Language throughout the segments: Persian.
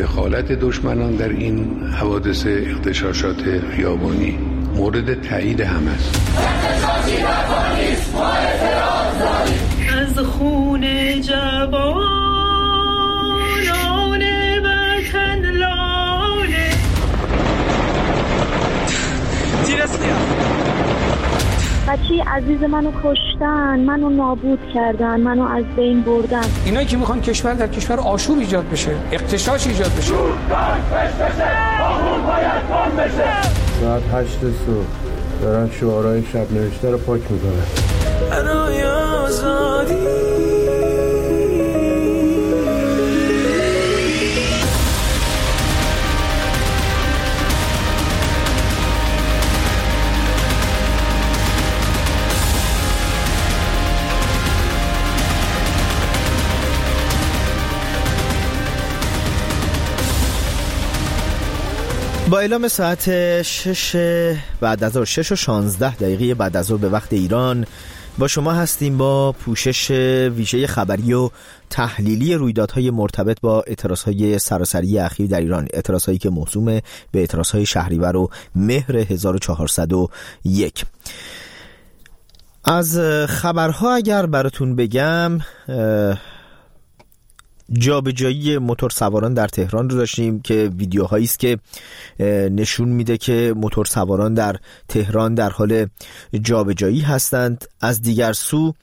دخالت دشمنان در این حوادث اغتشاشات خیابانی مورد تایید همه است. از خون جوانان وطن لاله بچه عزیز منو کشتن، منو نابود کردن، منو از بین بردن. اینا که میخوان کشور در کشور آشوب ایجاد بشه، اغتشاش ایجاد بشه. ساعت 8 صبح دارن شعارهای شب نوشته رو پاک میکنن. برای آزادی با اعلام ساعت 6 بعد از 6:16 بعد از ظهر به وقت ایران با شما هستیم با پوشش ویژه خبری و تحلیلی رویدادهای مرتبط با اعتراضهای سراسری اخیر در ایران، اعتراضهایی که موسوم به اعتراضهای شهریور و مهر 1401. از خبرها اگر براتون بگم، جابجایی موتورسواران در تهران رو داشتیم که ویدیوهایی است که نشون میده که موتورسواران در تهران در حال جابجایی هستند. از دیگر سو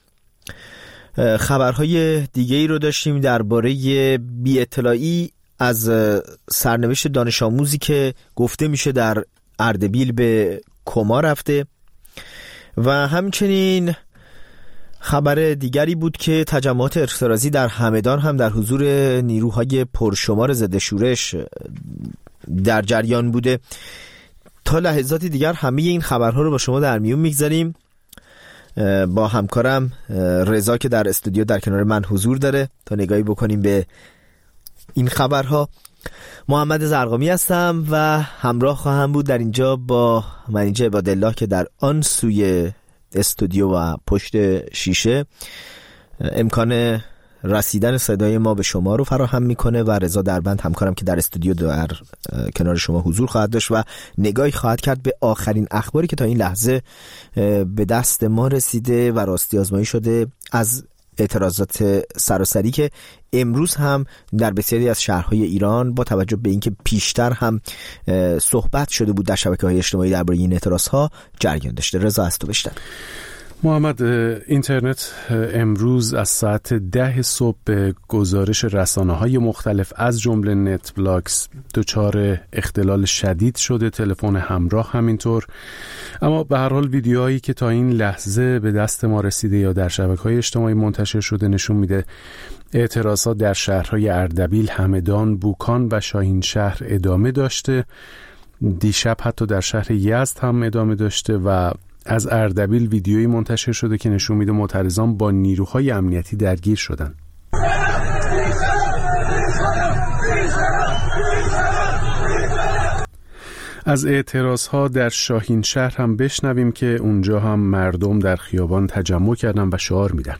خبرهای دیگه‌ای رو داشتیم درباره بی اطلاعی از سرنوشت دانش آموزی که گفته میشه در اردبیل به کما رفته و همچنین خبر دیگری بود که تجمعات اعتراضی در همدان هم در حضور نیروهای پرشمار ضد شورش در جریان بوده. تا لحظاتی دیگر همه این خبرها رو با شما در میون میگذاریم با همکارم رضا که در استودیو در کنار من حضور داره تا نگاهی بکنیم به این خبرها. محمد زرقامی هستم و همراه خواهم بود در اینجا با منیجه عبادالله که در آن سوی استودیو و پشت شیشه امکان رسیدن صدای ما به شما رو فراهم میکنه و رضا دربند همکارم که در استودیو در کنار شما حضور خواهد داشت و نگاهی خواهد کرد به آخرین اخباری که تا این لحظه به دست ما رسیده و راستی آزمایی شده از اعتراضات سراسری که امروز هم در بسیاری از شهرهای ایران با توجه به اینکه پیشتر هم صحبت شده بود در شبکه‌های اجتماعی درباره این اعتراضها جریان داشته. رضا از تو بشتن. محمد، اینترنت امروز از ساعت 10 صبح به گزارش رسانه‌های مختلف از جمله نت بلاکس دچار اختلال شدید شده، تلفن همراه همینطور. اما به هر حال ویدیوهایی که تا این لحظه به دست ما رسیده یا در شبکه‌های اجتماعی منتشر شده نشون میده اعتراضات در شهرهای اردبیل، همدان، بوکان و شاهینشهر ادامه داشته. دیشب حتی در شهر یزد هم ادامه داشته و از اردبیل ویدیویی منتشر شده که نشون میده معترضان با نیروهای امنیتی درگیر شدن. از اعتراضها در شاهینشهر هم بشنویم که اونجا هم مردم در خیابان تجمع کردن و شعار میدن.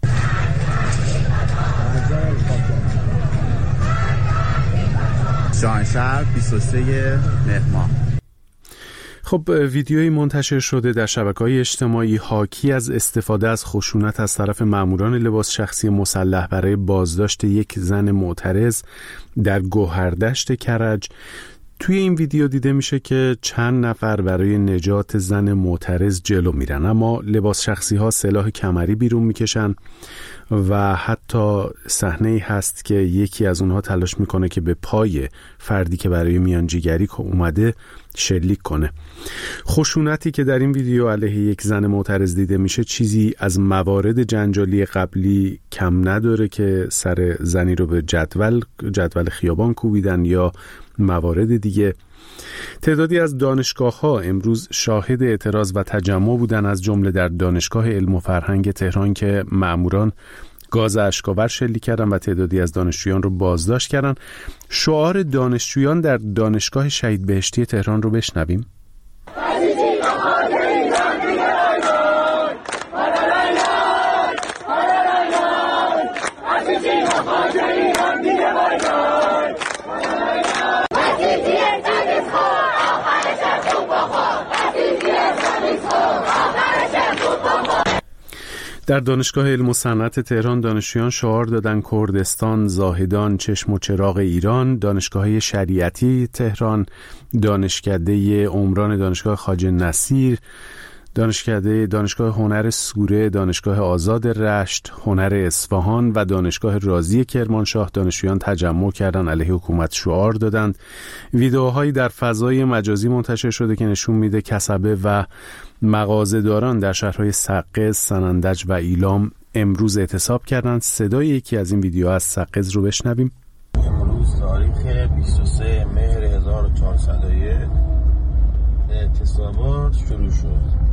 شاهینشهر 23 مهر. خب ویدیویی منتشر شده در شبکه‌های اجتماعی حاکی از استفاده از خشونت از طرف ماموران لباس شخصی مسلح برای بازداشت یک زن معترض در گوهردشت کرج. توی این ویدیو دیده میشه که چند نفر برای نجات زن معترض جلو میرن، اما لباس شخصی ها سلاح کمری بیرون میکشن و حتی صحنه‌ای هست که یکی از اونها تلاش میکنه که به پای فردی که برای میانجیگری اومده شلیک کنه. خشونتی که در این ویدیو علیه یک زن معترض دیده میشه چیزی از موارد جنجالی قبلی کم نداره که سر زنی رو به جدول خیابان کوبیدن یا موارد دیگه. تعدادی از دانشگاه‌ها امروز شاهد اعتراض و تجمع بودن، از جمله در دانشگاه علم و فرهنگ تهران که مأموران گاز اشک‌آور شلیک کردن و تعدادی از دانشجویان رو بازداشت کردن. شعار دانشجویان در دانشگاه شهید بهشتی تهران رو بشنویم. در دانشگاه علم و صنعت تهران دانشجویان شعار دادن کردستان زاهدان چشم و چراغ ایران. دانشگاه شریعتی تهران، دانشکده عمران دانشگاه خواجه نصیر، دانشگاه هنر سوره، دانشگاه آزاد رشت، هنر اصفهان و دانشگاه رازی کرمانشاه دانشجویان تجمع کردند، علیه حکومت شعار دادند. ویدئوهایی در فضای مجازی منتشر شده که نشون میده کسبه و مغازه‌داران در شهرهای سقز، سنندج و ایلام امروز اعتصاب کردند. صدای یکی از این ویدیوها از سقز رو بشنویم. امروز تاریخ 23 مهر 1401 اعتصابات شروع شد.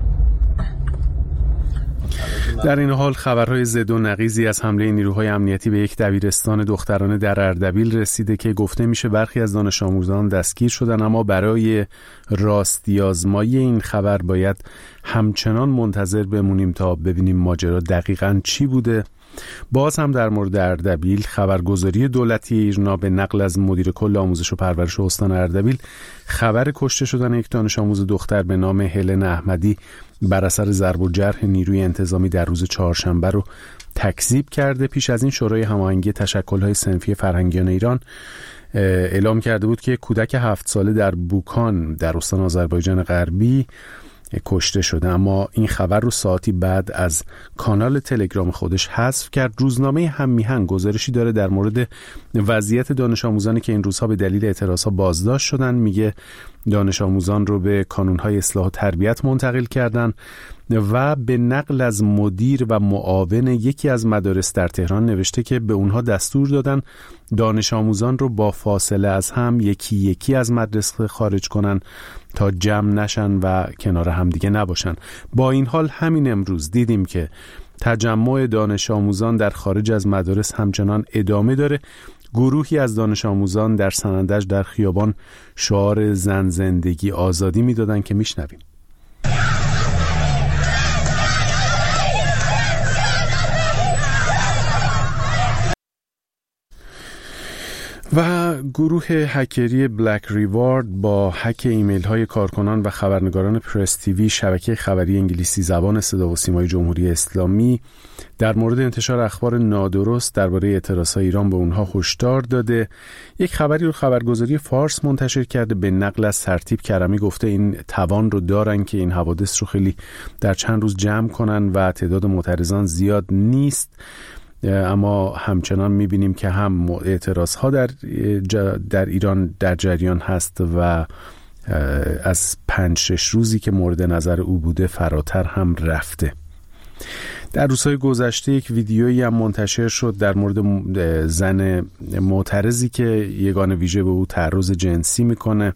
در این حال خبرهای ضد و نقیضی از حمله نیروهای امنیتی به یک دبیرستان دخترانه در اردبیل رسیده که گفته میشه برخی از دانش آموزان دستگیر شدن، اما برای راستی آزمایی این خبر باید همچنان منتظر بمونیم تا ببینیم ماجرا دقیقاً چی بوده. باز هم در مورد اردبیل، خبرگزاری دولتی ایرنا به نقل از مدیر کل آموزش و پرورش استان اردبیل خبر کشته شدن یک دانش آموز دختر به نام هلن احمدی بر اثر ضرب و جرح نیروی انتظامی در روز چهارشنبه رو تکذیب کرده. پیش از این شورای هماهنگی تشکل‌های صنفی فرهنگیان ایران اعلام کرده بود که کودک 7 ساله در بوکان در استان آذربایجان غربی کشته شده، اما این خبر رو ساعتی بعد از کانال تلگرام خودش حذف کرد. روزنامه هممیهن گزارشی داره در مورد وضعیت دانش آموزانی که این روزها به دلیل اعتراضها بازداشت شدن. میگه دانش آموزان رو به کانونهای اصلاح و تربیت منتقل کردن و به نقل از مدیر و معاون یکی از مدارس در تهران نوشته که به اونها دستور دادن دانش آموزان رو با فاصله از هم یکی یکی از مدرسه خارج کنن تا جمع نشن و کنار هم دیگه نباشن. با این حال همین امروز دیدیم که تجمع دانش آموزان در خارج از مدارس همچنان ادامه داره. گروهی از دانش آموزان در سنندج در خیابان شعار زن زندگی آزادی میدادن که میشنویم. و گروه هکری بلک ریوارد با هک ایمیل های کارکنان و خبرنگاران پرس تیوی، شبکه خبری انگلیسی زبان صدا و سیمای جمهوری اسلامی، در مورد انتشار اخبار نادرست درباره اعتراضهای ایران به اونها هشدار داده. یک خبری رو خبرگزاری فارس منتشر کرده به نقل از سرتیپ کرمی، گفته این توان رو دارن که این حوادث رو خیلی در چند روز جمع کنن و تعداد معترضان زیاد نیست، اما همچنان میبینیم که هم اعتراض ها در ایران در جریان هست و از 5-6 روزی که مورد نظر او بوده فراتر هم رفته. در روزهای گذشته یک ویدیویی هم منتشر شد در مورد زن معترضی که یگان ویژه به او تعرض جنسی میکنه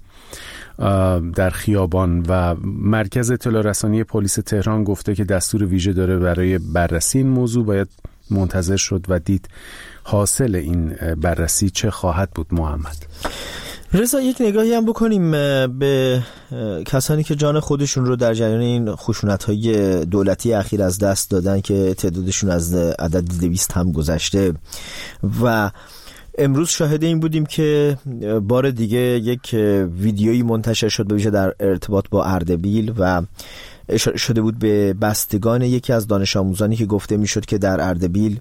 در خیابان و مرکز اطلاع رسانی پلیس تهران گفته که دستور ویژه داره برای بررسی این موضوع. باید منتظر شد و دید حاصل این بررسی چه خواهد بود. محمد رضا، یک نگاهی هم بکنیم به کسانی که جان خودشون رو در جریان این خشونت‌های دولتی اخیر از دست دادن که تعدادشون از عدد 200 هم گذشته و امروز شاهد این بودیم که بار دیگه یک ویدیویی منتشر شد به ویژه در ارتباط با اردبیل و اشاره شده بود به بستگان یکی از دانش آموزانی که گفته میشد که در اردبیل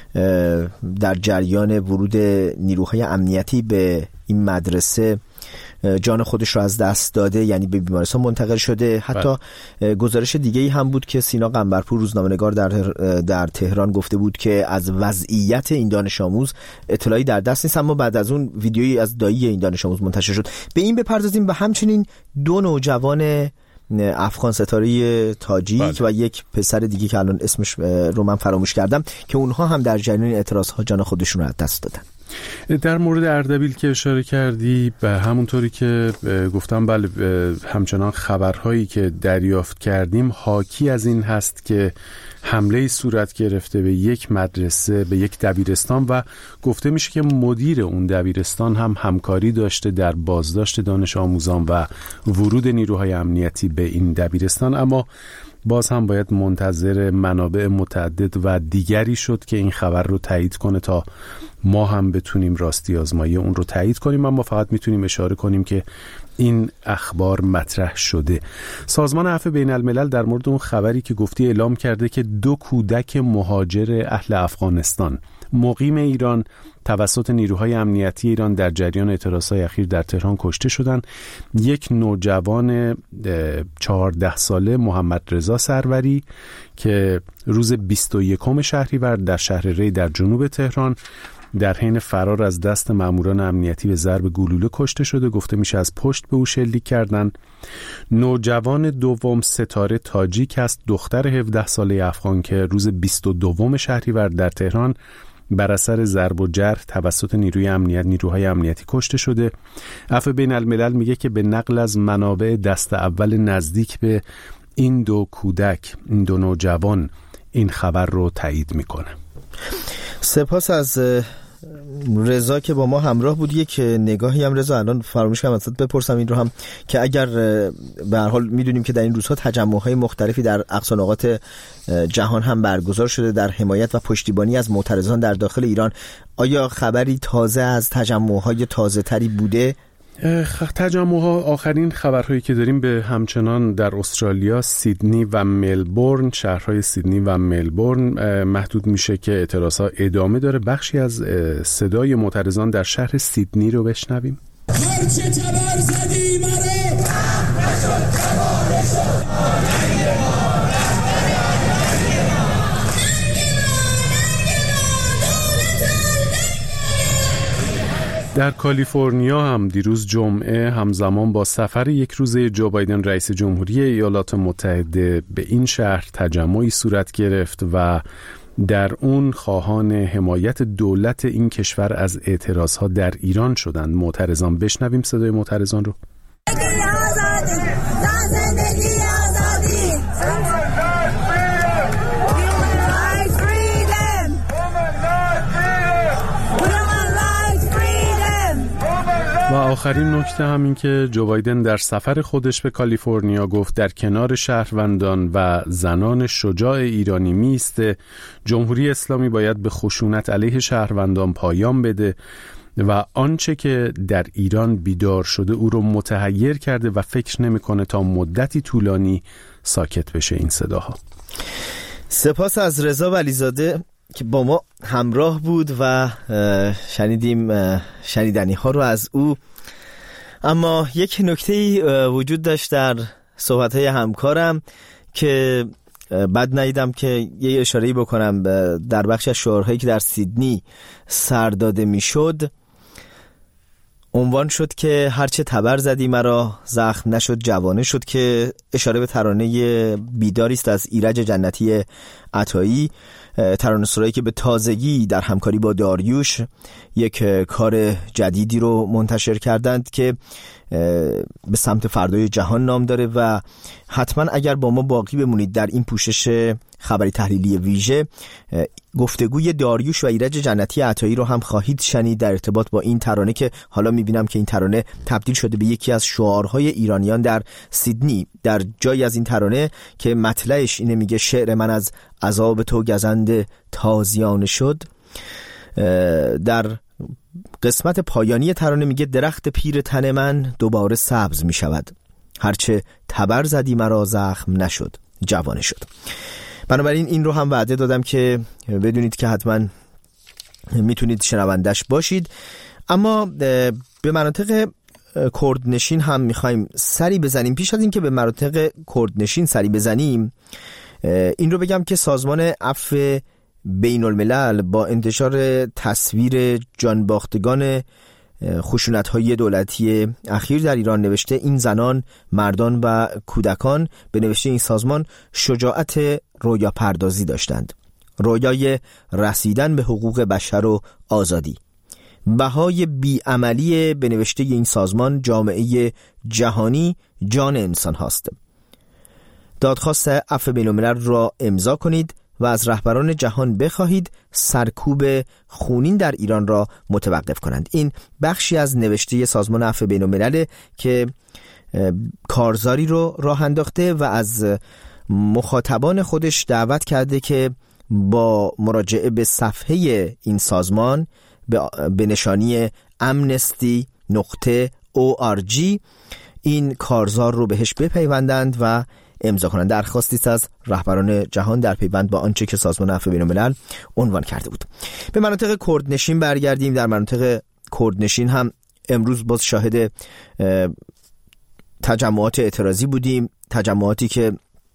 در جریان ورود نیروهای امنیتی به این مدرسه جان خودش رو از دست داده، یعنی به بیمارستان منتقل شده. حتی گزارش دیگه‌ای هم بود که سینا قنبرپور روزنامه‌نگار در تهران گفته بود که از وضعیت این دانش آموز اطلاعی در دست نیست، اما بعد از اون ویدیویی از دایی این دانش آموز منتشر شد. به این بپردازیم و همچنین 2 نوجوان افغان ستاره تاجیک و یک پسر دیگه که الان اسمش رو من فراموش کردم که اونها هم در جریان اعتراض‌ها جان خودشون رو از دست دادن. در مورد اردبیل که اشاره کردی، به همونطوری که گفتم بله، همچنان خبرهایی که دریافت کردیم حاکی از این هست که حمله صورت گرفته به یک مدرسه، به یک دبیرستان و گفته میشه که مدیر اون دبیرستان هم همکاری داشته در بازداشت دانش آموزان و ورود نیروهای امنیتی به این دبیرستان. اما باز هم باید منتظر منابع متعدد و دیگری شد که این خبر رو تایید کنه تا ما هم بتونیم راستی آزمایی اون رو تایید کنیم. اما فقط میتونیم اشاره کنیم که این اخبار مطرح شده. سازمان عفو بین الملل در مورد اون خبری که گفتی اعلام کرده که 2 کودک مهاجر اهل افغانستان مقیم ایران توسط نیروهای امنیتی ایران در جریان اعتراضهای اخیر در تهران کشته شدند. یک نوجوان 14 ساله محمد رضا سروری که روز 21 شهریور در شهر ری در جنوب تهران در حین فرار از دست ماموران امنیتی به ضرب گلوله کشته شده. گفته میشه از پشت به او شلیک کردند. نوجوان دوم ستاره تاجیک است، دختر 17 ساله افغان که روز 22 شهریور در تهران بر اثر ضرب و جرح توسط نیروهای امنیتی کشته شده. عفو بین الملل میگه که به نقل از منابع دست اول نزدیک به این 2 کودک، این 2 نوجوان، این خبر رو تایید میکنه. سپاس از رضا که با ما همراه بود. یک نگاهی هم رضا الان فراموش کردم ازت بپرسم این رو هم که اگر به هر حال میدونیم که در این روزها تجمع‌های مختلفی در اقصا نقاط جهان هم برگزار شده در حمایت و پشتیبانی از معترضان در داخل ایران، آیا خبری تازه از تجمع‌های تازه‌تری بوده؟ تجمع‌ها، آخرین خبرهایی که داریم به همچنان در استرالیا، سیدنی و ملبورن، شهرهای سیدنی و ملبورن محدود میشه که اعتراضها ادامه داره. بخشی از صدای معترضان در شهر سیدنی رو بشنویم. هرچه تبر زدی مرا در کالیفرنیا هم دیروز جمعه همزمان با سفر یک روزه جو بایدن رئیس جمهوری ایالات متحده به این شهر تجمعی صورت گرفت و در اون خواهان حمایت دولت این کشور از اعتراضها در ایران شدند. معترضان، بشنویم صدای معترضان رو. و آخرین نکته هم این که جو بایدن در سفر خودش به کالیفرنیا گفت در کنار شهروندان و زنان شجاع ایرانی میسته. جمهوری اسلامی باید به خشونت علیه شهروندان پایان بده و آنچه که در ایران بیدار شده او رو متحیر کرده و فکر نمیکنه تا مدتی طولانی ساکت بشه این صداها. سپاس از رضا ولیزاده که با ما همراه بود و شنیدیم شنیدنی ها رو از او. اما یک نکته‌ای وجود داشت در صحبت‌های همکارم که بد ندیدم که یه اشاره‌ای بکنم. در بخش از شعارهایی که در سیدنی سر داده میشد عنوان شد که هرچه تبر زدی مرا زخم نشد جوانه شد، که اشاره به ترانه بیداری است از ایرج جنتی عطایی، ترانه سرایی که به تازگی در همکاری با داریوش یک کار جدیدی رو منتشر کردند که به سمت فردای جهان نام داره و حتما اگر با ما باقی بمونید در این پوشش خبری تحلیلی ویژه گفتگوی داریوش و ایرج جنتی عطایی رو هم خواهید شنید در ارتباط با این ترانه که حالا میبینم که این ترانه تبدیل شده به یکی از شعارهای ایرانیان در سیدنی. در جایی از این ترانه که مطلعش اینه میگه شعر من از عذاب تو گزند تازیانه شد، در قسمت پایانی ترانه میگه درخت پیر تن من دوباره سبز میشود، هرچه تبر زدی مرا زخم نشد جوانه شد. بنابراین این رو هم وعده دادم که بدونید که حتما میتونید شنوندش باشید. اما به مناطق کردنشین هم میخوایم سری بزنیم. پیش از این که به مناطق کردنشین سری بزنیم این رو بگم که سازمان عفو بین الملل با انتشار تصویر جانباختگان خشونت‌های دولتی اخیر در ایران نوشته این زنان، مردان و کودکان به نوشته این سازمان شجاعت رویا پردازی داشتند، رویای رسیدن به حقوق بشر و آزادی. بهای بیعملی به نوشته این سازمان جامعه جهانی جان انسان هاست. دادخواست عفو بین الملل را امضا کنید و از رهبران جهان بخواهید سرکوب خونین در ایران را متوقف کنند. این بخشی از نوشته سازمان عفو بین الملل که کارزاری رو راه انداخته و از مخاطبان خودش دعوت کرده که با مراجعه به صفحه این سازمان به نشانی amnesty.org این کارزار رو بهش بپیوندند و امضا کنند. درخواستی است از رهبران جهان در پیوند با آنچه که سازمان عفو بین‌الملل عنوان کرده بود. به مناطق کردنشین برگردیم. در مناطق کردنشین هم امروز باز شاهد تجمعات اعتراضی بودیم، تجمعاتی که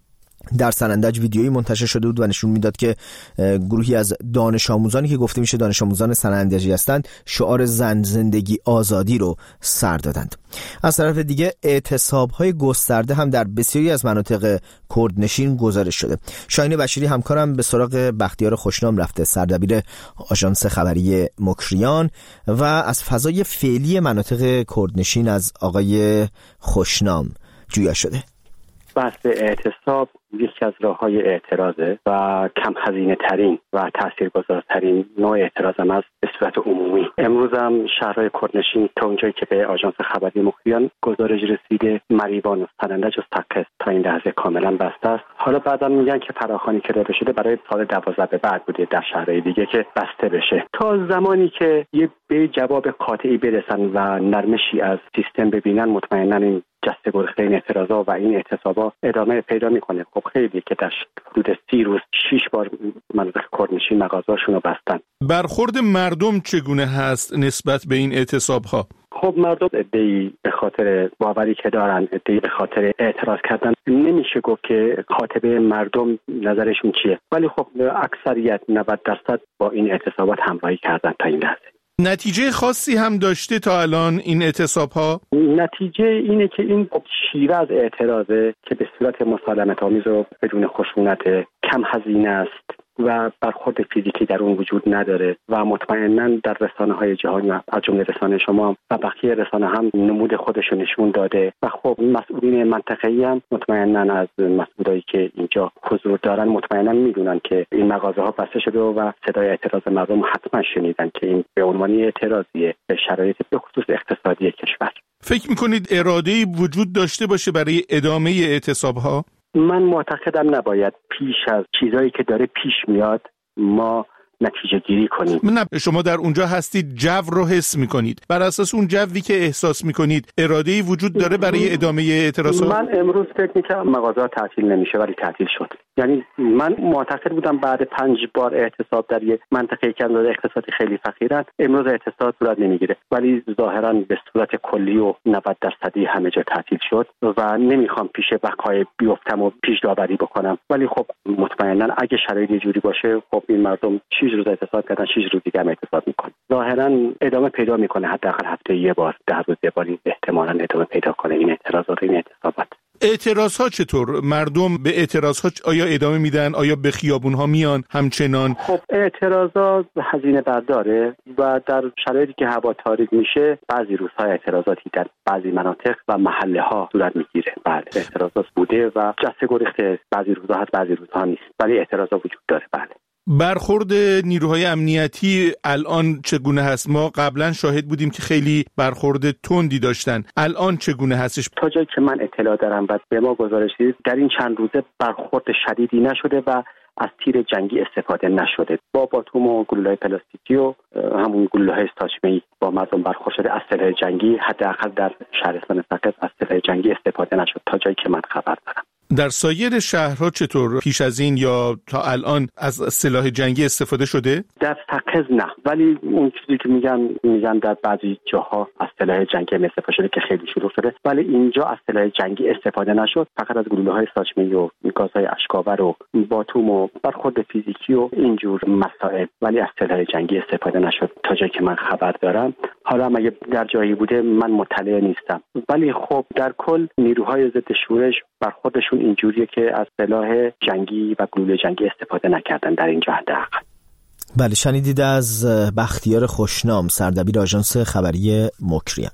در سنندج ویدیویی منتشر شده بود و نشون میداد که گروهی از دانش آموزانی که گفته میشه دانش آموزان سنندجی هستند شعار زن زندگی آزادی رو سر دادند. از طرف دیگه اعتصاب‌های گسترده هم در بسیاری از مناطق کردنشین گزارش شده. شاهین بشیری همکارم به سراغ بختیار خوشنام رفته، سردبیر آژانس خبری مکریان، و از فضای فعلی مناطق کردنشین از آقای خوشنام جویا شده. بحث اعتصاب یکی از راه‌های اعتراضه و کم هزینه ترین و تاثیرگذارترین نوع اعتراض هم است به صورت عمومی. امروز هم شهرهای کردنشین تا اونجایی که به آژانس خبری مکریان گزارش رسیده مریوان و سنندج و سکس تا این لحظه کاملا بسته است. حالا بعدم میگن که فراخوانی که داده شده برای سال 12 به بعد بوده در شهرهای دیگه که بسته بشه. تا زمانی که به جواب قاطعی برسن و نرمشی از سیستم ببینن مطمئنا این جسته گریخته این اعتراضا و این اعتصابا ادامه پیدا میکنه. خب خیلی که در حدود 30 روز 6 بار مناطق کردنشین مغازه‌هاشون رو بستن. برخورد مردم چگونه هست نسبت به این اعتصاب‌ها؟ خب مردم عده‌ای به خاطر باوری که دارن، عده‌ای به خاطر اعتراض کردن، نمیشه گفت که خاطبه مردم نظرشون چیه، ولی خب اکثریت 90% با این اعتصابات همراهی کردن تا این لحظه. نتیجه خاصی هم داشته تا الان این اعتصاب‌ها؟ نتیجه اینه که این شیوه از اعتراضه که به صورت مسالمت‌آمیز و بدون خشونت، کم هزینه است و برخورد فیزیکی در اون وجود نداره و مطمئناً در رسانه‌های جهانی از جمله رسانه شما و بقیه رسانه هم نمود خودش رو نشون داده و خب مسئولین منطقه‌ای هم مطمئناً از مسئولایی که اینجا حضور دارن مطمئناً میدونن که این مغازه‌ها بسته شده و صدای اعتراض مردم حتما شنیدن که این به عنوان اعتراضیه به شرایط به خصوص اقتصادی کشور. فکر می‌کنید اراده‌ای وجود داشته باشه برای ادامه اعتصاب‌ها؟ من معتقدم نباید پیش از چیزایی که داره پیش میاد ما نتیجه گیری کنیم. نه، شما در اونجا هستید، جو رو حس میکنید، بر اساس اون جوی که احساس میکنید اراده‌ای وجود داره برای ادامه اعتراضات؟ من امروز فکر میکنم مغازه‌ها تعطیل نمیشه ولی تعطیل شد. یعنی من معتقد بودم بعد 5 بار اعتصاب در یک منطقه که اندازه اقتصادی خیلی فقیرن امروز اعتصاب صورت نمیگیره، ولی ظاهرا به صورت کلی و 90% همه جا تعطیل شد و نمیخوام پیش وقایع بیفتم و پیش داوری بکنم، ولی خب مطمئنا اگه شرایط یه جوری باشه خب این مردم 6 روز اعتصاب کردن، 6 روز دیگه هم اعتصاب میکنن، ظاهرا ادامه پیدا میکنه، حداقل هفته یه بار، 10 روز یه بار احتمالاً ادامه پیدا کنه این اعتراضات، این اعتصابات. اعتراض ها چطور؟ مردم به اعتراض ها آیا ادامه میدن؟ آیا به خیابون ها میان همچنان؟ خب اعتراضات هزینه برداره و در شرایطی که هوا تاریک میشه بعضی روزها اعتراضاتی در بعضی مناطق و محله ها صورت میگیره. بله اعتراضات بوده و جسته گریخته، بعضی روزها هست بعضی روزها نیست، ولی اعتراضات وجود داره. بله. برخورد نیروهای امنیتی الان چگونه هست؟ ما قبلا شاهد بودیم که خیلی برخورد تندی داشتن، الان چگونه هستش؟ تا جایی که من اطلاع دارم و به ما گزارش رسید در این چند روزه برخورد شدیدی نشده و از تیر جنگی استفاده نشده. با باتوم و گلوله‌های پلاستیکی و همون گلوله‌های ساچمه‌ای با مردم برخورد شده. از سلاح جنگی حداقل در شهرستان سقز از سلاح جنگی استفاده نشد تا جایی که من خبر دارم. در سایر شهرها چطور؟ پیش از این یا تا الان از سلاح جنگی استفاده شده؟ در سقز نه، ولی اون چیزی که میگن در بعضی جاها از سلاح جنگی استفاده شده که خیلی شروع شده، ولی اینجا از سلاح جنگی استفاده نشد، فقط از گلوله‌های ساچمه‌ای و گازهای اشک‌آور و باتوم و برخورد فیزیکی و اینجور مسائل، ولی از سلاح جنگی استفاده نشد تا جایی که من خبر دارم. حالا اگه در جایی بوده من مطلع نیستم، ولی خب در کل نیروهای ضد شورش برخوردشون اینجوریه که از سلاح جنگی و گلوله جنگی استفاده نکردن در اینجا حداقل. بله، شنیدید از بختیار خوشنام، سردبیر آژانس خبری مکریان.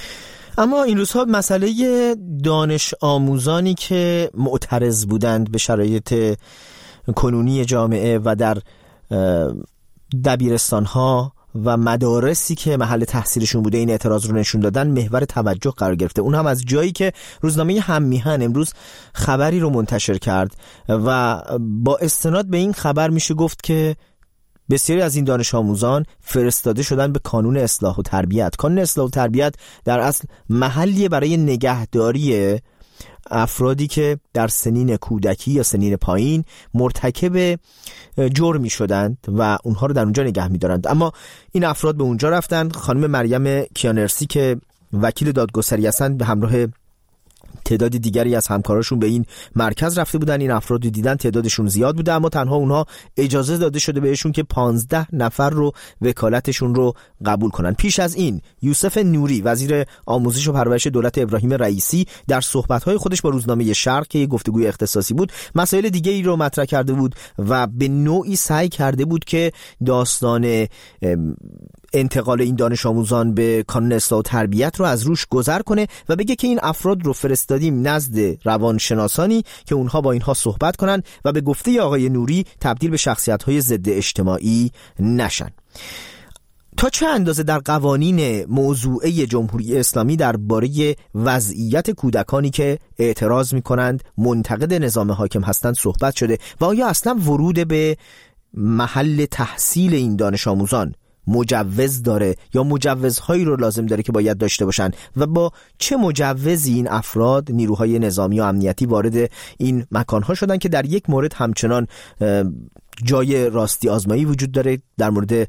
اما این روزها مسئله دانش آموزانی که معترض بودند به شرایط کنونی جامعه و در دبیرستان‌ها و مدارسی که محل تحصیلشون بوده این اعتراض رو نشون دادن محور توجه قرار گرفته. اون هم از جایی که روزنامه هممیهن امروز خبری رو منتشر کرد و با استناد به این خبر میشه گفت که بسیاری از این دانش آموزان فرستاده شدن به کانون اصلاح و تربیت. کانون اصلاح و تربیت در اصل محلیه برای نگهداری افرادی که در سنین کودکی یا سنین پایین مرتکب جرمی شدند و اونها رو در اونجا نگه می‌دارند. اما این افراد به اونجا رفتند. خانم مریم کیانرسی که وکیل دادگستری هستند به همراه تعداد دیگری از همکاراشون به این مرکز رفته بودن. این افراد رو دیدن، تعدادشون زیاد بوده، اما تنها اونها اجازه داده شده بهشون که 15 نفر رو وکالتشون رو قبول کنن. پیش از این یوسف نوری وزیر آموزش و پرورش دولت ابراهیم رئیسی در صحبت‌های خودش با روزنامه شرق که گفتگوی اختصاصی بود مسائل دیگه ای رو مطرح کرده بود و به نوعی سعی کرده بود که داستان انتقال این دانش آموزان به کانون اصلاح و تربیت رو از روش گذر کنه و بگه که این افراد رو فرستادیم نزد روانشناسانی که اونها با اینها صحبت کنن و به گفته آقای نوری تبدیل به شخصیت‌های ضد اجتماعی نشن. تا چه اندازه در قوانین موضوعه جمهوری اسلامی درباره وضعیت کودکانی که اعتراض می‌کنند منتقد نظام حاکم هستند صحبت شده و آیا اصلا ورود به محل تحصیل این دانش آموزان مجوز داره یا مجوزهایی رو لازم داره که باید داشته باشن و با چه مجوزی این افراد نیروهای نظامی و امنیتی وارد این مکانها شدن که در یک مورد همچنان جای راستی آزمایی وجود داره. در مورد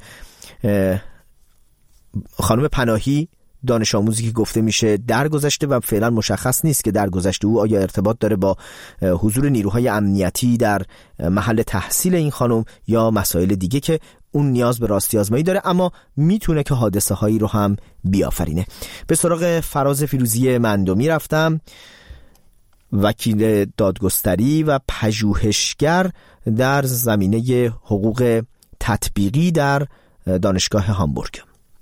خانم پناهی دانش آموزی که گفته میشه درگذشته و فعلا مشخص نیست که درگذشته او آیا ارتباط داره با حضور نیروهای امنیتی در محل تحصیل این خانم یا مسائل دیگه که اون نیاز به راستی آزمایی داره، اما میتونه که حادثه هایی رو هم بیافرینه. به سراغ فراز فیروزی مندومی رفتم، وکیل دادگستری و پژوهشگر در زمینه حقوق تطبیقی در دانشگاه هامبورگ.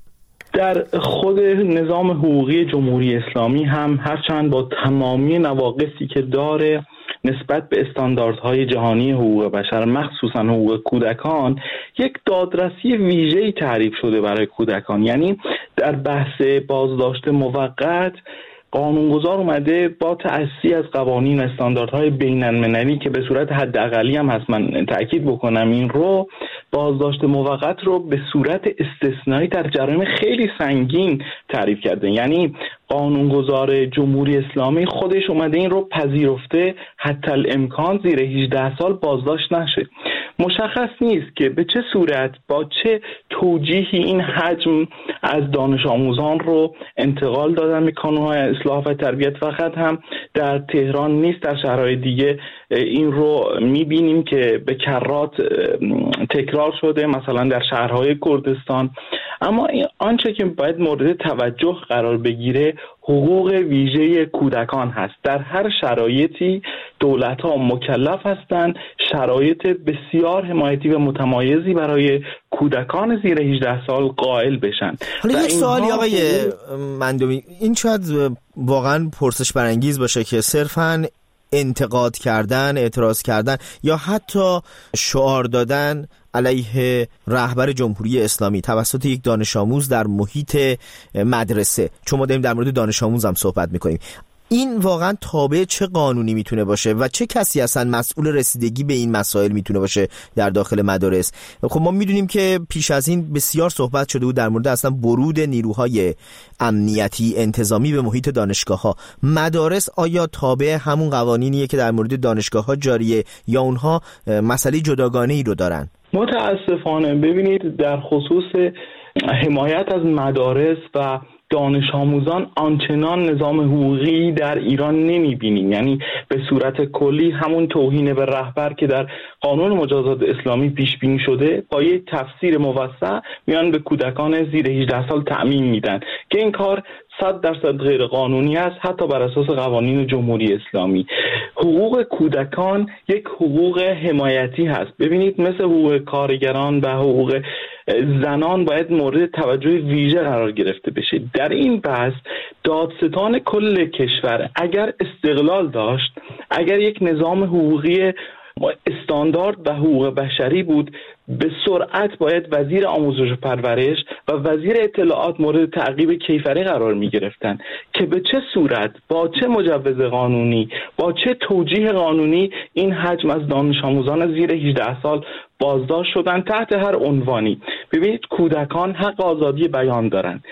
در خود نظام حقوقی جمهوری اسلامی هم هرچند با تمامی نواقصی که داره نسبت به استانداردهای جهانی حقوق بشر مخصوصا حقوق کودکان یک دادرسی ویژه‌ای تعریف شده برای کودکان. یعنی در بحث بازداشت موقت قانونگذار اومده با تأسیس از قوانین و استانداردهای بین‌المللی که به صورت حداقلی هم هست، من تأکید بکنم این رو، بازداشت موقت رو به صورت استثنایی در جرایم خیلی سنگین تعریف کرده. یعنی قانونگذار جمهوری اسلامی خودش اومده این رو پذیرفته حتی الامکان زیر 18 سال بازداشت نشه. مشخص نیست که به چه صورت با چه توجیهی این حجم از دانش آموزان رو انتقال دادن به کانون‌های اصلاح و تربیت. فقط هم در تهران نیست، در شهرهای دیگه این رو میبینیم که به کرات تکرار شده، مثلا در شهرهای کردستان. اما آنچه که باید مورد توجه قرار بگیره حقوق ویژه کودکان هست. در هر شرایطی دولت‌ها مکلف هستند شرایط بسیار حمایتی و متمایزی برای کودکان زیر 18 سال قائل بشن. حالا یک سوالی آقای مندومی، این شاید واقعا پرسش برانگیز باشه که صرفاً انتقاد کردن، اعتراض کردن یا حتی شعار دادن علیه رهبر جمهوری اسلامی توسط یک دانش آموز در محیط مدرسه، چون ما داریم در مورد دانش آموز هم صحبت میکنیم، این واقعا تابع چه قانونی میتونه باشه و چه کسی اصلا مسئول رسیدگی به این مسائل میتونه باشه در داخل مدارس؟ خب ما میدونیم که پیش از این بسیار صحبت شده بود در مورد اصلا ورود نیروهای امنیتی انتظامی به محیط دانشگاه‌ها. مدارس آیا تابع همون قوانینیه که در مورد دانشگاه‌ها جاریه یا اونها مسئله جداگانه‌ای رو دارن؟ متاسفانه ببینید در خصوص حمایت از مدارس و دانش آموزان آنچنان نظام حقوقی در ایران نمی‌بینیم. یعنی به صورت کلی همون توهین به رهبر که در قانون مجازات اسلامی پیش بینی شده با یک تفسیر موسع میان به کودکان زیر 18 سال تعمیم میدن که این کار 100% غیر قانونی است، حتی بر اساس قوانین جمهوری اسلامی. حقوق کودکان یک حقوق حمایتی هست. ببینید مثل حقوق کارگران و حقوق زنان باید مورد توجه ویژه قرار گرفته بشه. در این بحث دادستان کل کشور اگر استقلال داشت، اگر یک نظام حقوقی استاندارد و حقوق بشری بود، به سرعت باید وزیر آموزش و پرورش و وزیر اطلاعات مورد تعقیب کیفری قرار می گرفتن که به چه صورت، با چه مجوز قانونی، با چه توجیه قانونی این حجم از دانش آموزان زیر 18 سال بازداشت شدن تحت هر عنوانی. ببینید کودکان حق آزادی بیان دارند،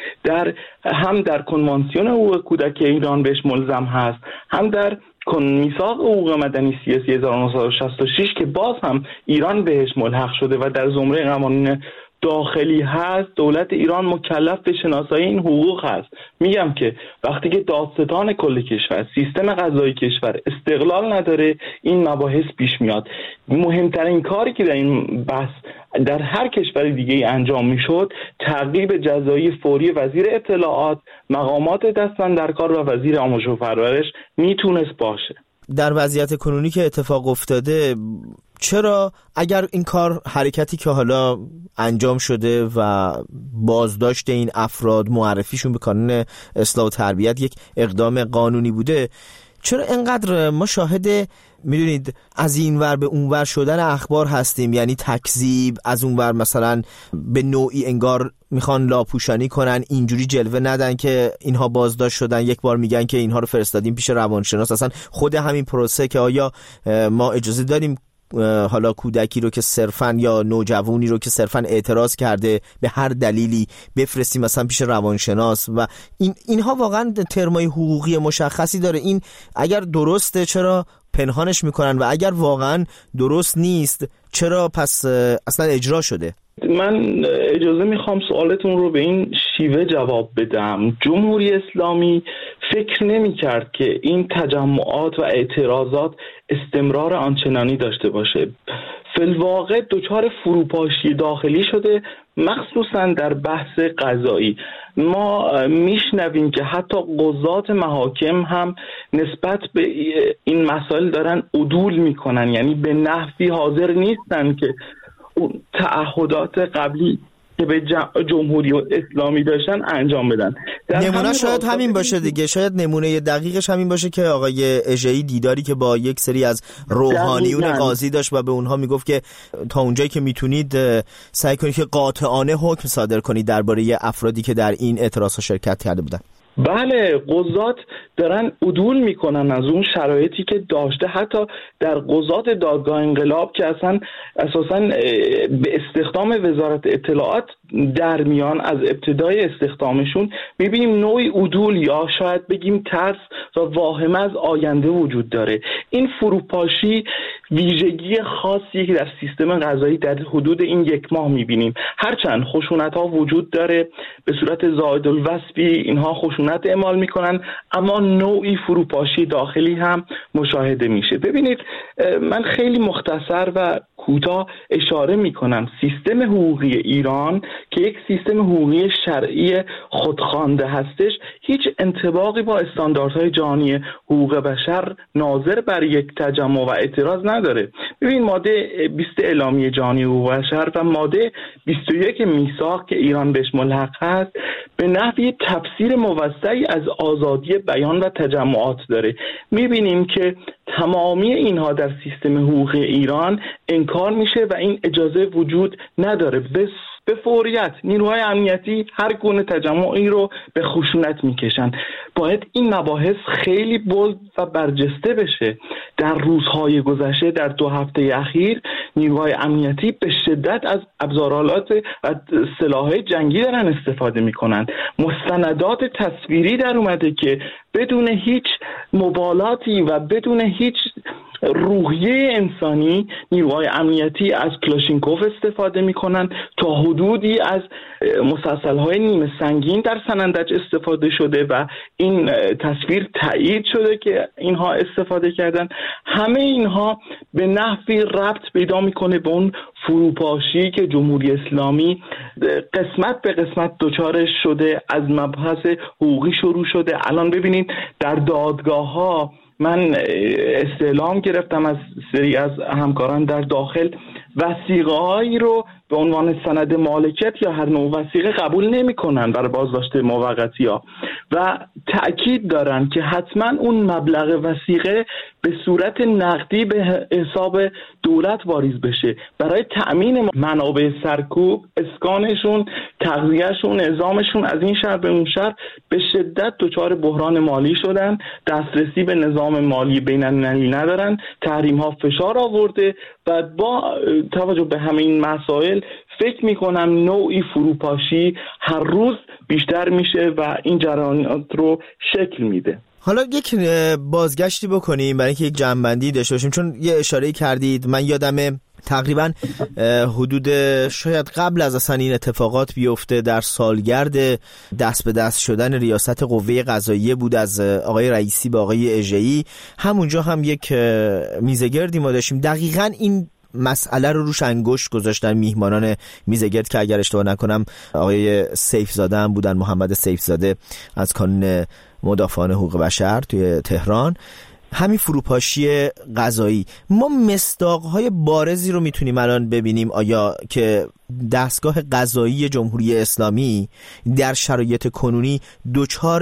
هم در کنوانسیون حقوق کودک ایران بهش ملزم هست، هم در میثاق حقوق مدنی سیاسی 1966 که باز هم ایران بهش ملحق شده و در زمره قوانین داخلی هست. دولت ایران مکلف به شناسایی این حقوق هست. میگم که وقتی که دادستان کل کشور، سیستم قضایی کشور استقلال نداره، این مباحث پیش میاد. مهمترین کاری که در این بحث در هر کشور دیگه انجام میشد تعقیب جزایی فوری وزیر اطلاعات، مقامات دستاندرکار و وزیر آموزش و پرورش میتونست باشه. در وضعیت کنونی که اتفاق افتاده، چرا اگر این کار حرکتی که حالا انجام شده و بازداشت این افراد، معرفیشون به کانون اصلاح و تربیت یک اقدام قانونی بوده، چرا اینقدر ما شاهد میدونید از این ور به اون ور شدن اخبار هستیم؟ یعنی تکذیب، از اون ور مثلا به نوعی انگار میخوان لاپوشانی کنن، اینجوری جلوه ندن که اینها بازداشت شدن، یک بار میگن که اینها رو فرستادیم پیش روانشناس. اصلا خود همین پروسه که آیا ما اجازه داریم حالا کودکی رو که صرفاً یا نوجوانی رو که صرفاً اعتراض کرده به هر دلیلی بفرستیم مثلا پیش روانشناس؟ و اینها واقعا ترمای حقوقی مشخصی داره. این اگر درسته چرا پنهانش میکنن و اگر واقعا درست نیست چرا پس اصلا اجرا شده؟ من اجازه میخوام سوالتون رو به این شیوه جواب بدم. جمهوری اسلامی فکر نمی‌کرد که این تجمعات و اعتراضات استمرار آنچنانی داشته باشه. فی‌الواقع دچار فروپاشی داخلی شده، مخصوصا در بحث قضایی. ما میشنویم که حتی قضات محاکم هم نسبت به این مسائل دارن عدول میکنن، یعنی به نحوی حاضر نیستن که تعهدات قبلی که به جمهوری اسلامی داشتن انجام بدن. نمونه شاید همین باشه دیگه، شاید نمونه دقیقش همین باشه که آقای اژه‌ای دیداری که با یک سری از روحانیون قاضی داشت و به اونها میگفت که تا اونجایی که میتونید سعی کنید که قاطعانه حکم صادر کنید درباره افرادی که در این اعتراضها شرکت کرده بودن. بله، قضات دارن عدول میکنن از اون شرایطی که داشته. حتی در قضات دادگاه انقلاب که اساساً به استخدام وزارت اطلاعات در میان، از ابتدای استخدامشون میبینیم نوعی عدول یا شاید بگیم ترس و واهمه از آینده وجود داره. این فروپاشی ویژگی خاصی که در سیستم قضایی در حدود این یک ماه میبینیم. هرچند خشونت‌ها وجود داره، به صورت زائد الوصفی اینها خشونت اعمال میکنن، اما نوعی فروپاشی داخلی هم مشاهده میشه. ببینید، من خیلی مختصر و کوتاه اشاره میکنم. سیستم حقوقی ایران که یک سیستم حقوقی شرعی خودخوانده هستش، هیچ انطباقی با استانداردهای جهانی حقوق بشر ناظر بر یک تجمع و اعتراض نداره. ببین، ماده 20 اعلامیه جهانی حقوق بشر و ماده 21 میثاق که ایران بهش ملحق هست به نحوی تفسیر موسعی از آزادی بیان و تجمعات داره. میبینیم که تمامی اینها در سیستم حقوقی ایران انکار میشه و این اجازه وجود نداره. به فوریت نیروهای امنیتی هر گونه تجمعی رو به خشونت میکشن. باید این مباحث خیلی بولد و برجسته بشه. در روزهای گذشته، در 2 هفته اخیر، نیروهای امنیتی به شدت از ابزارالات و سلاح‌های جنگی دارن استفاده میکنن. مستندات تصویری در اومده که بدون هیچ مبالاتی و بدون هیچ روحیه انسانی نیروهای امنیتی از کلاشینکوف استفاده میکنن. تا حدودی از مسلسل‌های نیمه سنگین در سنندج استفاده شده و این تصویر تایید شده که اینها استفاده کردن. همه اینها به نحوی ربط پیدا میکنه به اون فروپاشی که جمهوری اسلامی قسمت به قسمت دچارش شده. از مبحث حقوقی شروع شده. الان ببینید در دادگاه‌ها من استعلام گرفتم از سری از همکاران در داخل، وثیقه‌هایی رو به عنوان سند مالکیت یا هر نوع وثیقه قبول نمی‌کنن برای بازداشت موقتی‌ها و تأکید دارن که حتما اون مبلغ وثیقه به صورت نقدی به حساب دولت واریز بشه. برای تأمین منابع سرکوب، اسکانشون، تغذیهشون، اعزامشون از این شهر به اون شهر به شدت دچار بحران مالی شدن، دسترسی به نظام مالی بین‌المللی ندارن، تحریم‌ها فشار آورده و با توجه به همه این مسائل فکر میکنم نوعی فروپاشی هر روز بیشتر میشه و این جریانات رو شکل میده. حالا یک بازگشتی بکنیم برای اینکه یک جمع‌بندی داشته باشیم، چون یه اشاره کردید، من یادمه تقریبا حدود شاید قبل از اصلا این اتفاقات بیفته در سالگرد دست به دست شدن ریاست قوه قضاییه بود از آقای رئیسی به آقای اژه‌ای، همونجا هم یک میزگردی ما داشتیم دقیقاً این مسئله رو روش انگشت گذاشتن میهمانان میزگرد که اگر اشتباه نکنم آقای سیفزاده هم بودن، محمد سیفزاده از کانون مدافعان حقوق بشر توی تهران. همین فروپاشی قضایی، ما مصداق‌های بارزی رو میتونیم الان ببینیم آیا که دستگاه قضایی جمهوری اسلامی در شرایط کنونی دچار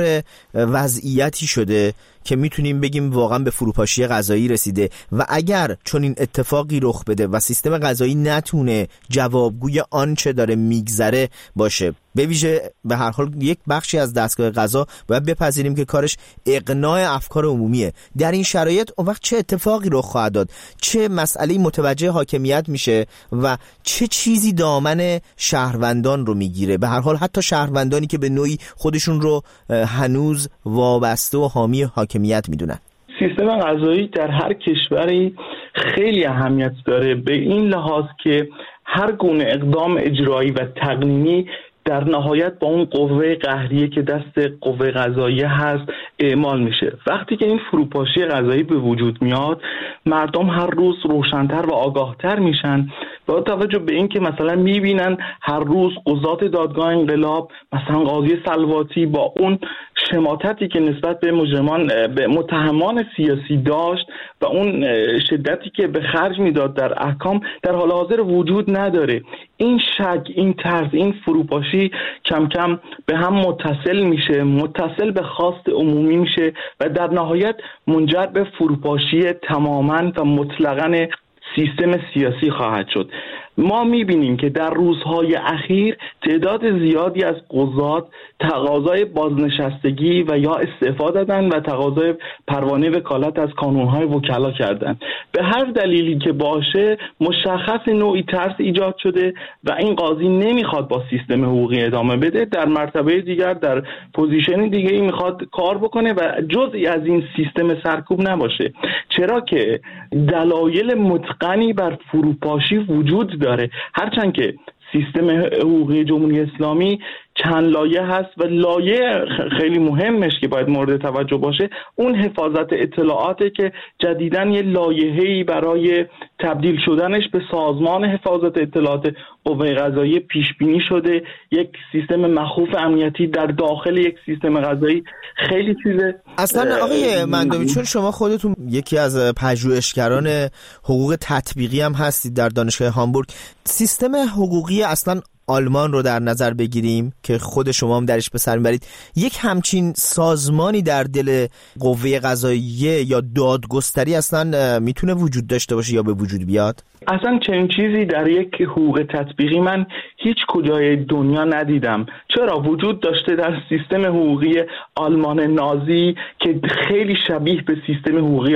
وضعیتی شده که میتونیم بگیم واقعا به فروپاشی قضایی رسیده و اگر چون این اتفاقی رخ بده و سیستم قضایی نتونه جوابگوی آنچه داره میگذره باشه، به ویژه به هر حال یک بخشی از دستگاه قضا باید بپذیریم که کارش اقناع افکار عمومیه، در این شرایط اون وقت چه اتفاقی رخ خواهد داد؟ چه مسئله‌ای متوجه حاکمیت میشه و چه چیزی دامن شهروندان رو میگیره؟ به هر حال حتی شهروندانی که به نوعی خودشون رو هنوز وابسته و حامی حاکمیت میدونن. سیستم قضایی در هر کشوری خیلی اهمیت داره به این لحاظ که هر گونه اقدام اجرایی و تقنینی در نهایت با اون قوه قهریه که دست قوه قضاییه هست اعمال میشه. وقتی که این فروپاشی قضایی به وجود میاد، مردم هر روز روشن‌تر و آگاهتر میشن با توجه به این که مثلا میبینن هر روز قضات دادگاه انقلاب، مثلا قاضی سلواتی با اون شماتتی که نسبت به مجرمان، به متهمان سیاسی داشت و اون شدتی که به خرج میداد در احکام در حال حاضر وجود نداره. این شک، این ترس، این فروپاشی کم کم به هم متصل میشه، متصل به خواست عمومی میشه و در نهایت منجر به فروپاشی تماما و مطلقاً سیستم سیاسی خواهد شد. ما میبینیم که در روزهای اخیر تعداد زیادی از قضات تقاضای بازنشستگی و یا استعفا دادن و تقاضای پروانه وکالت از کانونهای وکلا کردن. به هر دلیلی که باشه مشخص نوعی ترس ایجاد شده و این قاضی نمیخواد با سیستم حقوقی ادامه بده، در مرتبه دیگر در پوزیشن دیگه میخواد کار بکنه و جزئی از این سیستم سرکوب نباشه. چرا که دلایل متقنی بر فروپاشی وجود داره، هرچند که سیستم حقوقی جمهوری اسلامی چند لایه هست و لایه خیلی مهمش که باید مورد توجه باشه اون حفاظت اطلاعاته که جدیداً یه لایحه‌ای برای تبدیل شدنش به سازمان حفاظت اطلاعات قوه قضاییه پیش بینی شده. یک سیستم مخوف امنیتی در داخل یک سیستم قضایی خیلی چیزه. اصلا آقای مندوی، چون شما خودتون یکی از پژوهشگران حقوق تطبیقی هم هستید در دانشگاه هامبورگ، سیستم حقوقی اصلا آلمان رو در نظر بگیریم که خود شما هم درش به سر میبرید، یک همچین سازمانی در دل قوه قضاییه یا دادگستری اصلا میتونه وجود داشته باشه یا به وجود بیاد؟ اصلا چنین چیزی در یک حقوق تطبیقی من هیچ کجای دنیا ندیدم. چرا وجود داشته در سیستم حقوقی آلمان نازی که خیلی شبیه به سیستم حقوقی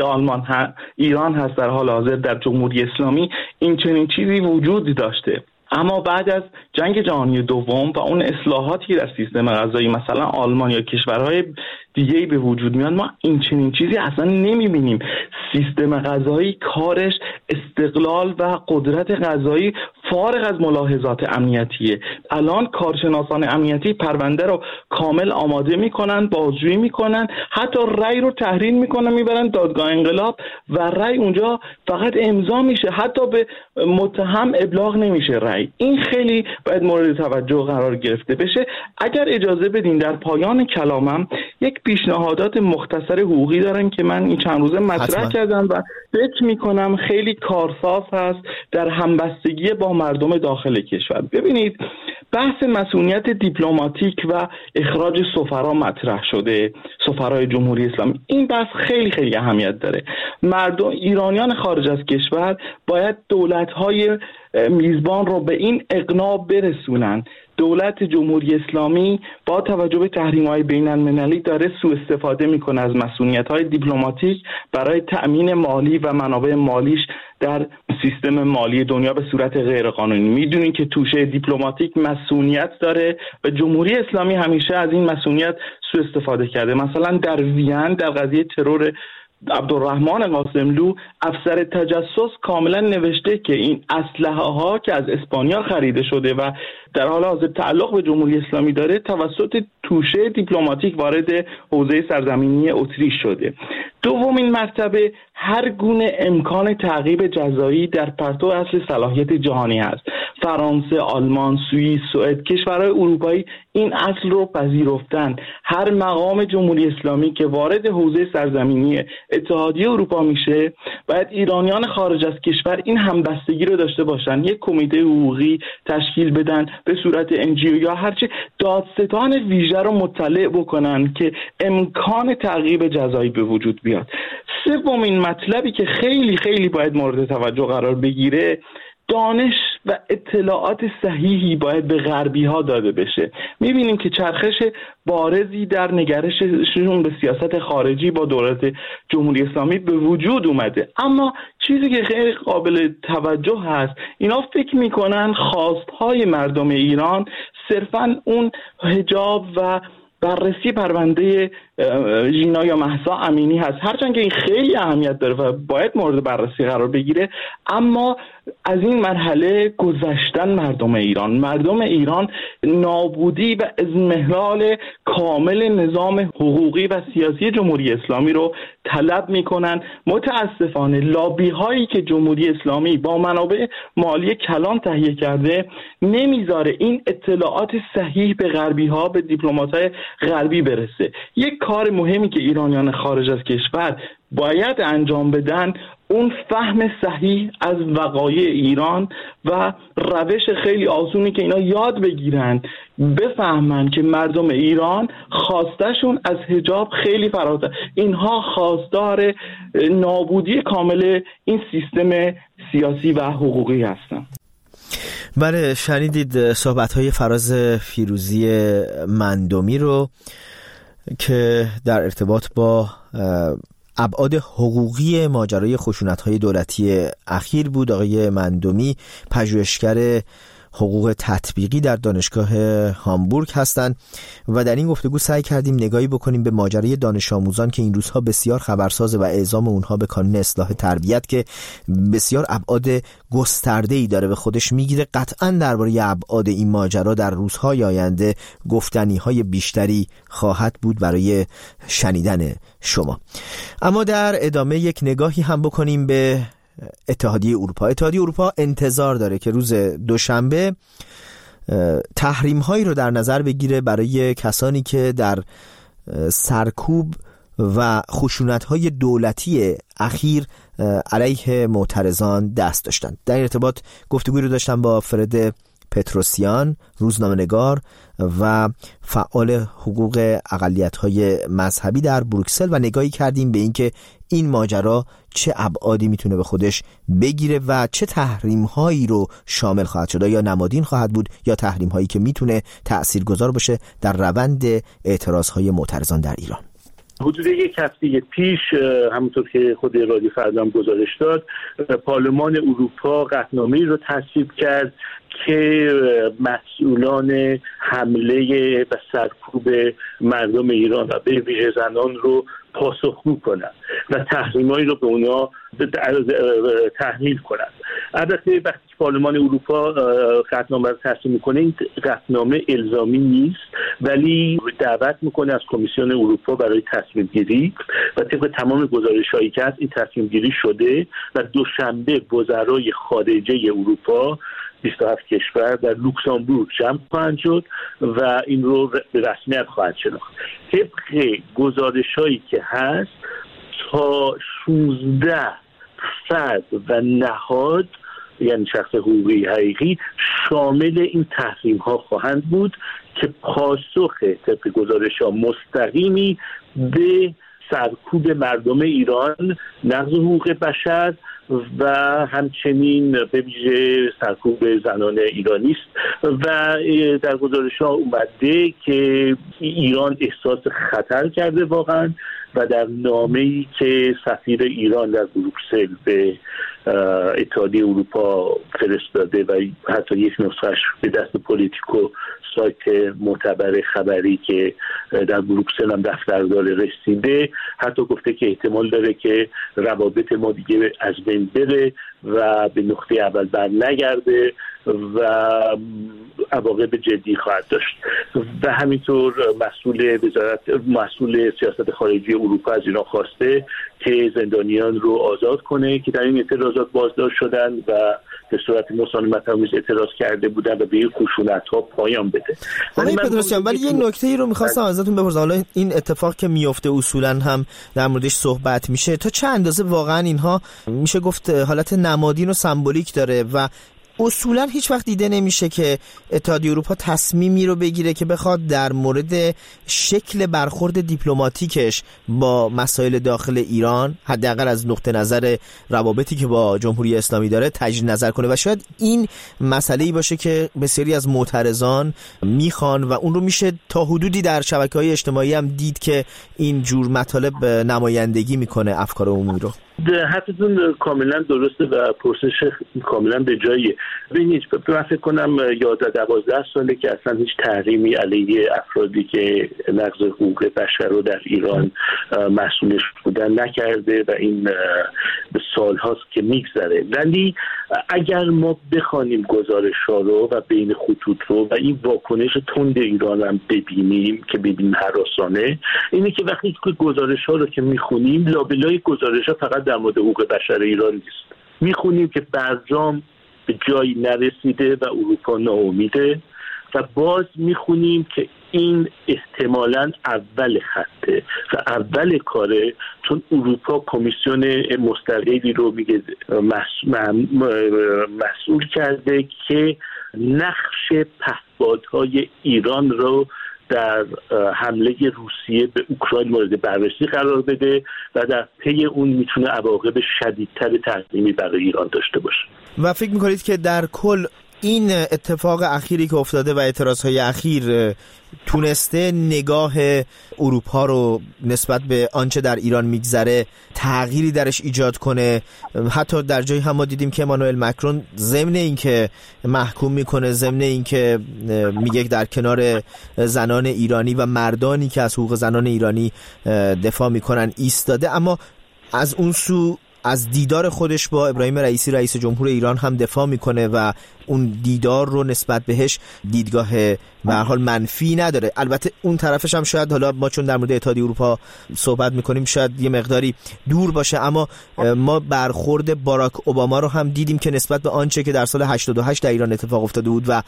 ایران هست در حال حاضر در جمهوری اسلامی، این چنین چیزی وجود داشته. اما بعد از جنگ جهانی دوم و اون اصلاحاتی که در سیستم قضایی مثلا آلمان یا کشورهای دیگه‌ای به وجود میاد، ما این چنین چیزی اصلا نمیبینیم. سیستم قضایی کارش استقلال و قدرت قضایی فارغ از ملاحظات امنیتیه. الان کارشناسان امنیتی پرونده رو کامل آماده میکنن، بازجویی میکنن، حتی رأی رو تحریر میکنن میبرن دادگاه انقلاب و رأی اونجا فقط امضا میشه، حتی به متهم ابلاغ نمیشه رأی. اجتماعی. این خیلی باید مورد توجه قرار گرفته بشه. اگر اجازه بدین در پایان کلامم یک پیشنهادات مختصر حقوقی دارم که من این چند روزه مطرح کردم و فکر میکنم خیلی کارساز هست در همبستگی با مردم داخل کشور. ببینید، بحث مسئولیت دیپلماتیک و اخراج سفرا مطرح شده، سفرای جمهوری اسلامی. این بحث خیلی خیلی اهمیت داره. مردم ایرانیان خارج از کشور باید دولت‌های میزبان رو به این اقناع برسونن دولت جمهوری اسلامی با توجه به تحریم‌های بین‌المللی داره سوء استفاده میکنه از مسئولیت‌های دیپلماتیک برای تأمین مالی و منابع مالیش در سیستم مالی دنیا به صورت غیرقانونی. میدونین که توشه دیپلماتیک مسئولیت داره و جمهوری اسلامی همیشه از این مسئولیت سوء استفاده کرده. مثلا در وین در قضیه ترور عبدالرحمن قاسملو افسر تجسس کاملا نوشته که این اسلحه ها که از اسپانیا خریده شده و در حال حاضر تعلق به جمهوری اسلامی داره توسط توشه دیپلماتیک وارد حوزه سرزمینی اتریش شده. دومین مرتبه هر گونه امکان تعقیب جزایی در پرتو اصل صلاحیت جهانی هست. فرانسه، آلمان، سوئیس، سوئد، کشورهای اروپایی این اصل رو پذیرفتن. هر مقام جمهوری اسلامی که وارد حوزه سرزمینی اتحادیه اروپا میشه باید ایرانیان خارج از کشور این همبستگی رو داشته باشن، یک کمیته حقوقی تشکیل بدن به صورت NGO یا هرچه دادستان ویژه رو مطلع بکنن که امکان تعقیب جزایی به وجود بیاد. سومین مطلبی که خیلی خیلی باید مورد توجه قرار بگیره، دانش و اطلاعات صحیحی باید به غربی ها داده بشه. میبینیم که چرخش بارزی در نگرششون به سیاست خارجی با دولت جمهوری اسلامی به وجود اومده، اما چیزی که خیلی قابل توجه هست، اینا فکر میکنن خواستهای مردم ایران صرفاً اون حجاب و بررسی پرونده ژینا یا مهسا امینی هست. هرچند که این خیلی اهمیت داره و باید مورد بررسی قرار بگیره، اما از این مرحله گذشتن مردم ایران نابودی و اضمحلال کامل نظام حقوقی و سیاسی جمهوری اسلامی رو طلب میکنن. متاسفانه لابی هایی که جمهوری اسلامی با منابع مالی کلان تهیه کرده نمیذاره این اطلاعات صحیح به غربی ها، به دیپلمات های غربی برسه. یک کار مهمی که ایرانیان خارج از کشور باید انجام بدن اون فهم صحیح از وقایع ایران و روش خیلی آسونی که اینا یاد بگیرن، بفهمن که مردم ایران خواستشون از حجاب خیلی فراتر، اینها خواستار نابودی کامل این سیستم سیاسی و حقوقی هستن. بله، شنیدید صحبت‌های فراز فیروزی مندومی رو که در ارتباط با ابعاد حقوقی ماجرای خشونت‌های دولتی اخیر بود. آقای مندومی پژوهشگر حقوق تطبیقی در دانشگاه هامبورگ هستند و در این گفتگو سعی کردیم نگاهی بکنیم به ماجرای دانش آموزان که این روزها بسیار خبرساز و اعزام اونها به کانون اصلاح تربیت که بسیار ابعاد گسترده‌ای داره و خودش میگیره. قطعاً درباره ابعاد این ماجرا در روزهای آینده گفتنی‌های بیشتری خواهد بود برای شنیدن شما. اما در ادامه یک نگاهی هم بکنیم به اتحادیه اروپا انتظار داره که روز دوشنبه تحریم هایی رو در نظر بگیره برای کسانی که در سرکوب و خشونت های دولتی اخیر علیه معترضان دست داشتند. در این ارتباط گفتگوی رو داشتم با فرد پتروسیان، روزنامه‌نگار و فعال حقوق اقلیت‌های مذهبی در بروکسل و نگاهی کردیم به اینکه این ماجرا چه ابعادی میتونه به خودش بگیره و چه تحریم‌هایی رو شامل خواهد شد، یا نمادین خواهد بود یا تحریم‌هایی که میتونه تأثیرگذار باشه در روند اعتراض‌های معترضان در ایران. حدود یک هفته پیش همونطور که خود رادیو فردا گزارش داد، پارلمان اروپا قطعنامه‌ای رو تصویب کرد که مسئولان حمله و سرکوب مردم ایران و به ویژه زنان رو پاسخگو کنند و تحریمایی رو به اونا تحمیل کنند. البته وقتی پارلمان اروپا قطعنامه رو تصویب میکنه، این قطعنامه الزامی نیست، ولی دعوت میکنه از کمیسیون اروپا برای تصمیم گیری و طبق تمام گزارش‌هایی که هست این تصمیم گیری شده و دوشنبه وزرای خارجه اروپا 27 کشور در لوکزامبورگ جمع خواهند شد و این رو به رسمیت خواهند شناخت. طبق گزارش‌هایی که هست تا 16 فرد و نهاد، یعنی شخص حقوقی حقیقی، شامل این تحریم ها خواهند بود که پاسخ طبق گزارش ها مستقیمی به سرکوب مردم ایران، نقض حقوق بشر و همچنین به ویژه سرکوب زنان ایرانی است. و در گزارش ها اومده که ایران احساس خطر کرده واقعا و در نامه‌ای که سفیر ایران در بروکسل به اتحادیه اروپا فرستاده و حتی یک نسخه‌اش به دست پولیتیکو، سایت معتبر خبری که در بروکسل هم دفتر داره، رسیده، حتی گفته که احتمال داره که روابط ما دیگه از بین بره و به نقطه اول بر نگرده و عواقب جدی خواهد داشت. و همینطور مسئول سیاست خارجی اروپا از ایران خواسته که زندانیان رو آزاد کنه که در این اعتراضات بازداشت شدن و به صورت مسالمت‌آمیز اعتراض کرده بودن و به این خشونت‌ها پایان بده. ولی یک نکته‌ای رو می‌خواستم ازتون بپرسم. حالا این اتفاق که میفته اصولاً هم در موردش صحبت میشه، تا چه اندازه واقعاً اینها میشه گفت حالت نمادین و سمبولیک داره و اصولا هیچ وقت دیده نمیشه که اتحادیه اروپا تصمیمی رو بگیره که بخواد در مورد شکل برخورد دیپلماتیکش با مسائل داخل ایران، حداقل از نقطه نظر روابطی که با جمهوری اسلامی داره، تجدید نظر کنه. و شاید این مسئله‌ای باشه که بسیاری از معترضان میخوان و اون رو میشه تا حدودی در شبکه‌های اجتماعی هم دید که این جور مطالب نمایندگی میکنه افکار عمومی رو. حرفتون کاملا درسته و پرسش کاملا به جاییه. ببینید، من فکر کنم 11-12 ساله که اصلا هیچ تحریمی علیه افرادی که نقض حقوق بشر رو در ایران مسئولش بودن نکرده و این سالهاست که میگذره. ولی اگر ما بخوانیم گزارش‌ها رو و بین خطوط رو و این واکنش تند ایران هم ببینیم که ببینیم هراسانه، اینه که وقتی که گزارش‌ها رو که میخونیم، لابلای گزارش‌ها فقط در مورد حقوق بشر ایران نیست. میخونیم که برجام به جایی نرسیده و اروپا ناامیده و باز میخونیم که این احتمالاً اول خطه و اول کاره، چون اروپا کمیسیون مستقلی رو میگه مسئول کرده که نقش پهپادهای ایران رو در حمله روسیه به اوکراین مورد بررسی قرار بده و در پی اون میتونه عواقب شدیدتر تحریمی برای ایران داشته باشه. و فکر میکنید که در کل این اتفاق اخیری که افتاده و اعتراضهای اخیر تونسته نگاه اروپا رو نسبت به آنچه در ایران میگذره تغییری درش ایجاد کنه؟ حتی در جایی هم ما دیدیم که امانوئل مکرون ضمن این که محکوم میکنه، ضمن این که میگه در کنار زنان ایرانی و مردانی که از حقوق زنان ایرانی دفاع میکنن ایستاده، اما از اون سو از دیدار خودش با ابراهیم رئیسی رئیس جمهور ایران هم دفاع میکنه و اون دیدار رو نسبت بهش دیدگاه به هر حال منفی نداره. البته اون طرفش هم شاید، حالا ما چون در مورد اتحادیه اروپا صحبت میکنیم شاید یه مقداری دور باشه، اما ما برخورد باراک اوباما رو هم دیدیم که نسبت به آنچه که در سال 88 در ایران اتفاق افتاده بود و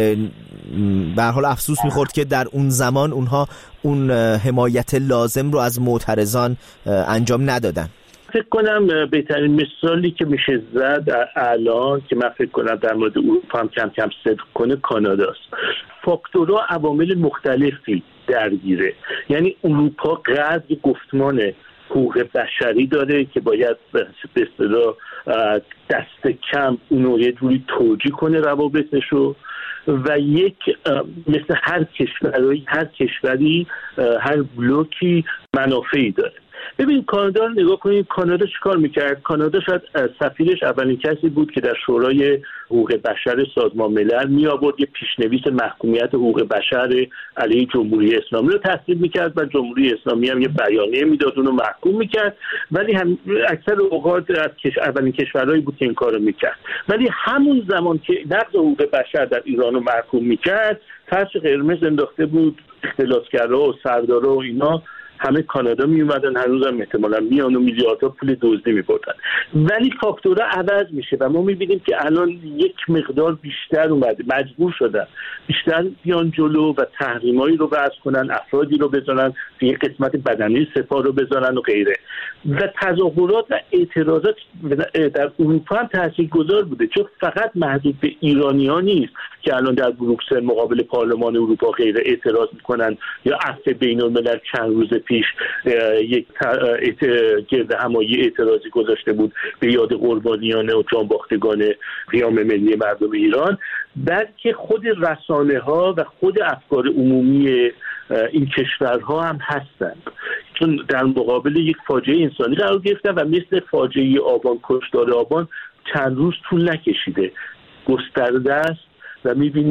به هر حال افسوس میخورد که در اون زمان اونها اون حمایت لازم رو از معترضان انجام ندادن. فکر کنم بهترین مثالی که میشه زد الان که من فکر کنم در مورد اروپا هم کم کم صدق کنه کاناداست. فاکتورها عوامل مختلفی درگیره، یعنی اروپا قدر گفتمان حقوق بشری داره که باید به اصطلاح دست کم اونو یه جوری توجیه کنه روابطشو و یک مثل هر کشوری هر بلوکی منافعی داره. ببین کانادا رو نگاه کنید، کانادا چیکار میکرد؟ کانادا شاید سفیرش اولین کسی بود که در شورای حقوق بشر سازمان ملل می آورد یه پیشنویس محکومیت حقوق بشر علیه جمهوری اسلامی رو تصویب میکرد و جمهوری اسلامی هم یه بیانیه میداد اون رو محکوم میکرد، ولی اکثر اوقات از اولین کشورهایی بود که این کارو میکرد. ولی همون زمان که نقض حقوق بشر در ایران رو محکوم میکرد، فرش قرمز انداخته بود اختلاسگرا و سردارا و اینا همه کانادا می اومدن، هنوزم احتمالاً میان و میلیاردها پول دزدی می‌بردن. ولی فاکتورها عوض میشه و ما می‌بینیم که الان یک مقدار بیشتر اومده، مجبور شدن بیشتر بیان جلو و تحریمایی رو وضع کنن، افرادی رو بزنن، یک قسمت بدنی سپاه رو بزنن و غیره. و تظاهرات و اعتراضات در اروپا هم تاثیرگذار بوده، چون فقط محدود به ایرانی‌ها نیست که الان در بروکسل مقابل پارلمان اروپا غیره اعتراض میکنن، یا عفو بین‌الملل چند روز پیش یک گرد همایی اعتراضی گذاشته بود به یاد قربانیان و جانباختگان قیام ملی مردم ایران، بلکه خود رسانه‌ها و خود افکار عمومی این کشورها هم هستند، چون در مقابل یک فاجعه انسانی قرار گرفتن و مثل فاجعه آبان، کشتار آبان چند روز طول نکشیده، گسترده است و می‌بینید